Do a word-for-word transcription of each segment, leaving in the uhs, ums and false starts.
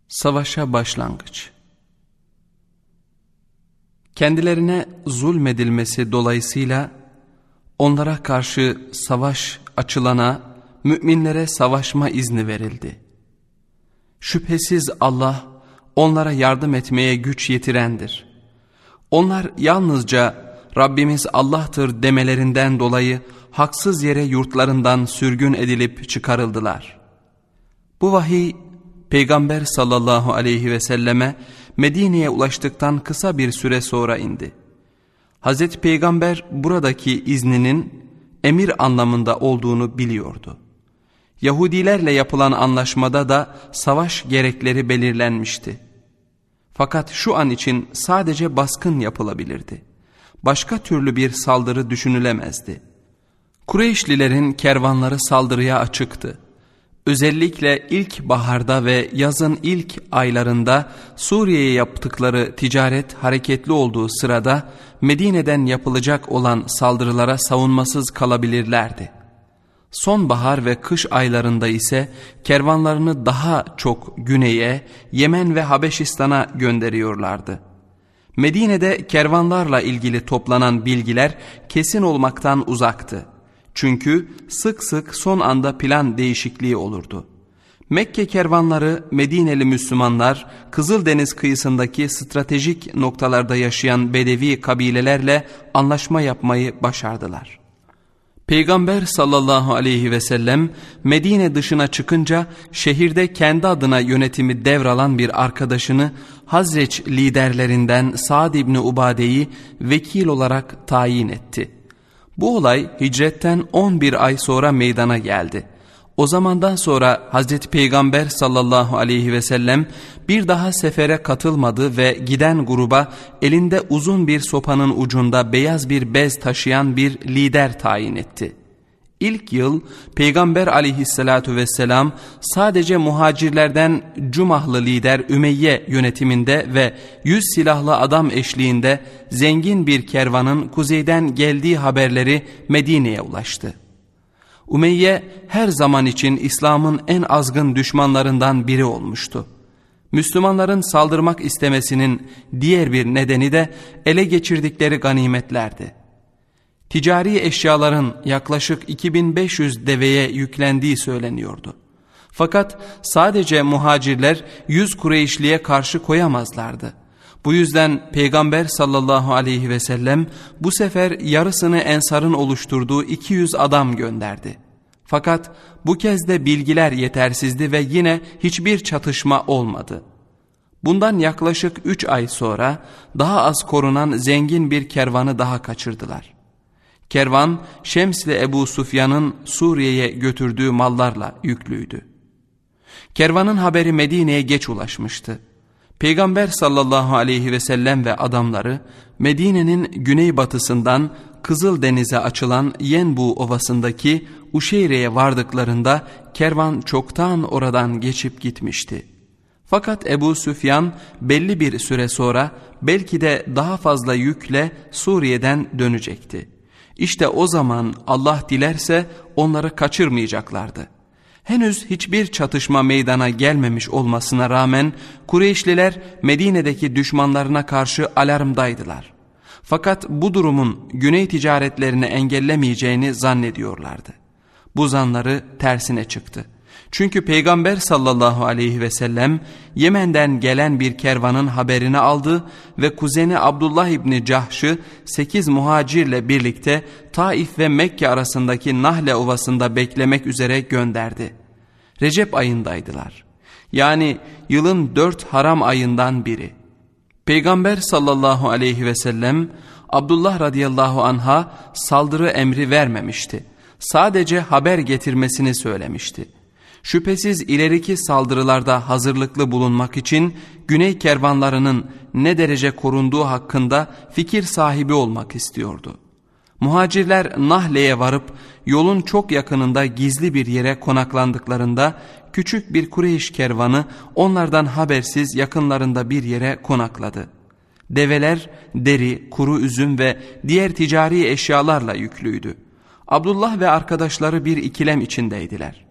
Savaşa başlangıç. Kendilerine zulmedilmesi dolayısıyla onlara karşı savaş açılana müminlere savaşma izni verildi. Şüphesiz Allah onlara yardım etmeye güç yetirendir. Onlar yalnızca Rabbimiz Allah'tır demelerinden dolayı haksız yere yurtlarından sürgün edilip çıkarıldılar. Bu vahiy Peygamber sallallahu aleyhi ve selleme Medine'ye ulaştıktan kısa bir süre sonra indi. Hazreti Peygamber buradaki izninin emir anlamında olduğunu biliyordu. Yahudilerle yapılan anlaşmada da savaş gerekleri belirlenmişti. Fakat şu an için sadece baskın yapılabilirdi. Başka türlü bir saldırı düşünülemezdi. Kureyşlilerin kervanları saldırıya açıktı. Özellikle ilk baharda ve yazın ilk aylarında Suriye'ye yaptıkları ticaret hareketli olduğu sırada Medine'den yapılacak olan saldırılara savunmasız kalabilirlerdi. Sonbahar ve kış aylarında ise kervanlarını daha çok güneye, Yemen ve Habeşistan'a gönderiyorlardı. Medine'de kervanlarla ilgili toplanan bilgiler kesin olmaktan uzaktı. Çünkü sık sık son anda plan değişikliği olurdu. Mekke kervanları Medineli Müslümanlar Kızıldeniz kıyısındaki stratejik noktalarda yaşayan Bedevi kabilelerle anlaşma yapmayı başardılar. Peygamber sallallahu aleyhi ve sellem Medine dışına çıkınca şehirde kendi adına yönetimi devralan bir arkadaşını Hazreç liderlerinden Sa'd İbni Ubade'yi vekil olarak tayin etti. Bu olay hicretten on bir ay sonra meydana geldi. O zamandan sonra Hazreti Peygamber sallallahu aleyhi ve sellem bir daha sefere katılmadı ve giden gruba elinde uzun bir sopanın ucunda beyaz bir bez taşıyan bir lider tayin etti. İlk yıl Peygamber aleyhissalatu vesselam sadece muhacirlerden Cumahlı lider Ümeyye yönetiminde ve yüz silahlı adam eşliğinde zengin bir kervanın kuzeyden geldiği haberleri Medine'ye ulaştı. Ümeyye her zaman için İslam'ın en azgın düşmanlarından biri olmuştu. Müslümanların saldırmak istemesinin diğer bir nedeni de ele geçirdikleri ganimetlerdi. Ticari eşyaların yaklaşık iki bin beş yüz deveye yüklendiği söyleniyordu. Fakat sadece muhacirler yüz Kureyşli'ye karşı koyamazlardı. Bu yüzden Peygamber sallallahu aleyhi ve sellem bu sefer yarısını Ensar'ın oluşturduğu iki yüz adam gönderdi. Fakat bu kez de bilgiler yetersizdi ve yine hiçbir çatışma olmadı. Bundan yaklaşık üç ay sonra daha az korunan zengin bir kervanı daha kaçırdılar. Kervan Şemsli Ebu Sufyan'ın Suriye'ye götürdüğü mallarla yüklüydü. Kervanın haberi Medine'ye geç ulaşmıştı. Peygamber sallallahu aleyhi ve sellem ve adamları Medine'nin güneybatısından Kızıldeniz'e açılan Yenbu Ovası'ndaki Uşeyre'ye vardıklarında kervan çoktan oradan geçip gitmişti. Fakat Ebu Süfyan belli bir süre sonra belki de daha fazla yükle Suriye'den dönecekti. İşte o zaman Allah dilerse onları kaçırmayacaklardı. Henüz hiçbir çatışma meydana gelmemiş olmasına rağmen Kureyşliler Medine'deki düşmanlarına karşı alarmdaydılar. Fakat bu durumun güney ticaretlerini engellemeyeceğini zannediyorlardı. Bu zanları tersine çıktı. Çünkü Peygamber sallallahu aleyhi ve sellem Yemen'den gelen bir kervanın haberini aldı ve kuzeni Abdullah İbni Cahş'ı sekiz muhacirle birlikte Taif ve Mekke arasındaki Nahle Ovası'nda beklemek üzere gönderdi. Recep ayındaydılar. Yani yılın dört haram ayından biri. Peygamber sallallahu aleyhi ve sellem Abdullah radıyallahu anh'a saldırı emri vermemişti. Sadece haber getirmesini söylemişti. Şüphesiz ileriki saldırılarda hazırlıklı bulunmak için güney kervanlarının ne derece korunduğu hakkında fikir sahibi olmak istiyordu. Muhacirler Nahle'ye varıp yolun çok yakınında gizli bir yere konaklandıklarında küçük bir Kureyş kervanı onlardan habersiz yakınlarında bir yere konakladı. Develer deri, kuru üzüm ve diğer ticari eşyalarla yüklüydü. Abdullah ve arkadaşları bir ikilem içindeydiler.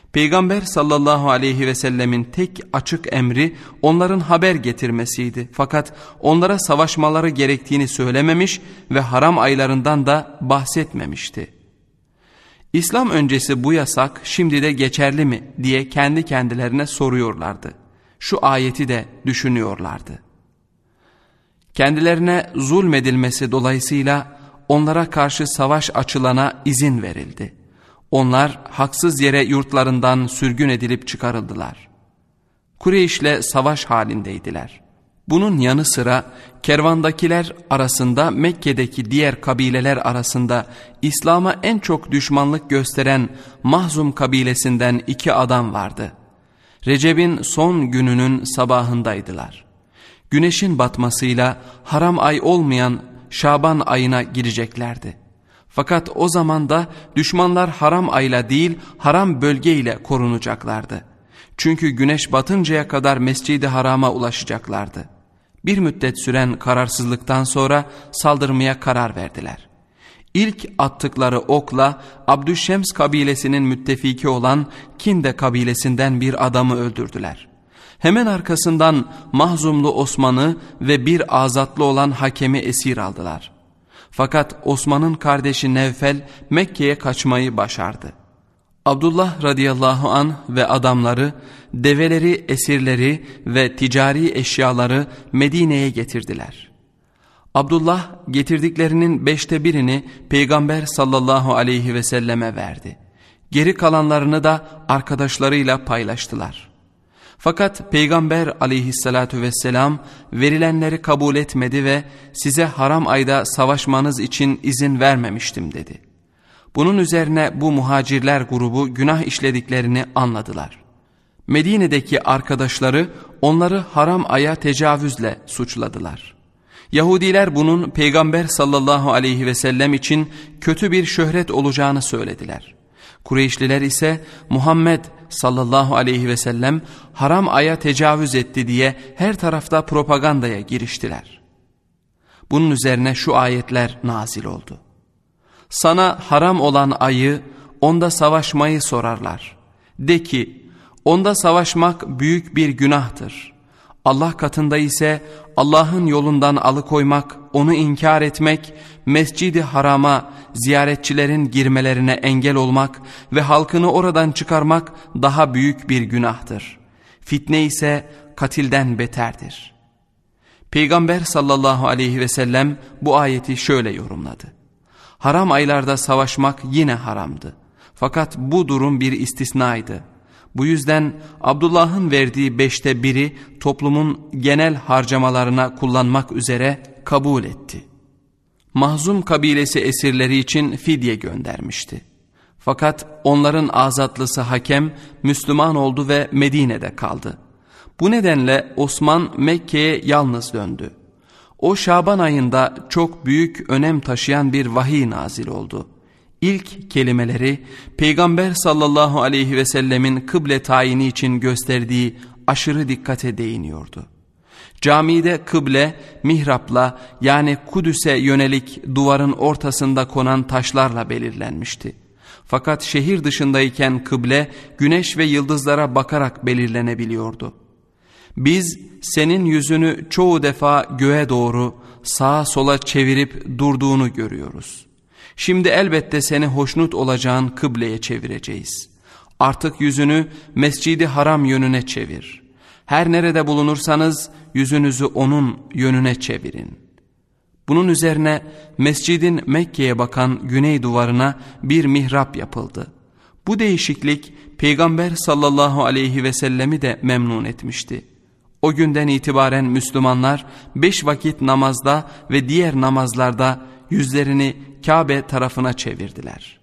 Peygamber sallallahu aleyhi ve sellemin tek açık emri onların haber getirmesiydi. Fakat onlara savaşmaları gerektiğini söylememiş ve haram aylarından da bahsetmemişti. İslam öncesi bu yasak şimdi de geçerli mi diye kendi kendilerine soruyorlardı. Şu ayeti de düşünüyorlardı. Kendilerine zulmedilmesi dolayısıyla onlara karşı savaş açılana izin verildi. Onlar haksız yere yurtlarından sürgün edilip çıkarıldılar. Kureyş'le savaş halindeydiler. Bunun yanı sıra kervandakiler arasında Mekke'deki diğer kabileler arasında İslam'a en çok düşmanlık gösteren Mahzum kabilesinden iki adam vardı. Recep'in son gününün sabahındaydılar. Güneşin batmasıyla haram ay olmayan Şaban ayına gireceklerdi. Fakat o zaman da düşmanlar haram ayla değil haram bölgeyle korunacaklardı. Çünkü güneş batıncaya kadar Mescid-i Haram'a ulaşacaklardı. Bir müddet süren kararsızlıktan sonra saldırmaya karar verdiler. İlk attıkları okla Abdüşşems kabilesinin müttefiki olan Kinde kabilesinden bir adamı öldürdüler. Hemen arkasından Mahzumlu Osman'ı ve bir azatlı olan Hakem'i esir aldılar. Fakat Osman'ın kardeşi Nevfel Mekke'ye kaçmayı başardı. Abdullah radıyallahu anh ve adamları develeri, esirleri ve ticari eşyaları Medine'ye getirdiler. Abdullah getirdiklerinin beşte birini Peygamber sallallahu aleyhi ve selleme verdi. Geri kalanlarını da arkadaşlarıyla paylaştılar. Fakat Peygamber aleyhissalatu vesselam verilenleri kabul etmedi ve size haram ayda savaşmanız için izin vermemiştim dedi. Bunun üzerine bu muhacirler grubu günah işlediklerini anladılar. Medine'deki arkadaşları onları haram aya tecavüzle suçladılar. Yahudiler bunun Peygamber sallallahu aleyhi ve sellem için kötü bir şöhret olacağını söylediler. Kureyşliler ise Muhammed sallallahu aleyhi ve sellem haram aya tecavüz etti diye her tarafta propagandaya giriştiler. Bunun üzerine şu ayetler nazil oldu. Sana haram olan ayı, onda savaşmayı sorarlar. De ki, onda savaşmak büyük bir günahtır. Allah katında ise Allah'ın yolundan alıkoymak, onu inkar etmek, Mescid-i Haram'a ziyaretçilerin girmelerine engel olmak ve halkını oradan çıkarmak daha büyük bir günahtır. Fitne ise katilden beterdir. Peygamber sallallahu aleyhi ve sellem bu ayeti şöyle yorumladı. Haram aylarda savaşmak yine haramdı. Fakat bu durum bir istisnaydı. Bu yüzden Abdullah'ın verdiği beşte biri toplumun genel harcamalarına kullanmak üzere kabul etti. Mahzum kabilesi esirleri için fidye göndermişti. Fakat onların azatlısı Hakem Müslüman oldu ve Medine'de kaldı. Bu nedenle Osman Mekke'ye yalnız döndü. O Şaban ayında çok büyük önem taşıyan bir vahiy nazil oldu. İlk kelimeleri Peygamber sallallahu aleyhi ve sellemin kıble tayini için gösterdiği aşırı dikkate değiniyordu. Camide kıble mihrapla yani Kudüs'e yönelik duvarın ortasında konan taşlarla belirlenmişti. Fakat şehir dışındayken kıble güneş ve yıldızlara bakarak belirlenebiliyordu. Biz senin yüzünü çoğu defa göğe doğru sağa sola çevirip durduğunu görüyoruz. Şimdi elbette seni hoşnut olacağın kıbleye çevireceğiz. Artık yüzünü Mescid-i Haram yönüne çevir. Her nerede bulunursanız yüzünüzü onun yönüne çevirin. Bunun üzerine mescidin Mekke'ye bakan güney duvarına bir mihrap yapıldı. Bu değişiklik Peygamber sallallahu aleyhi ve sellemi de memnun etmişti. O günden itibaren Müslümanlar beş vakit namazda ve diğer namazlarda yüzlerini Kabe tarafına çevirdiler.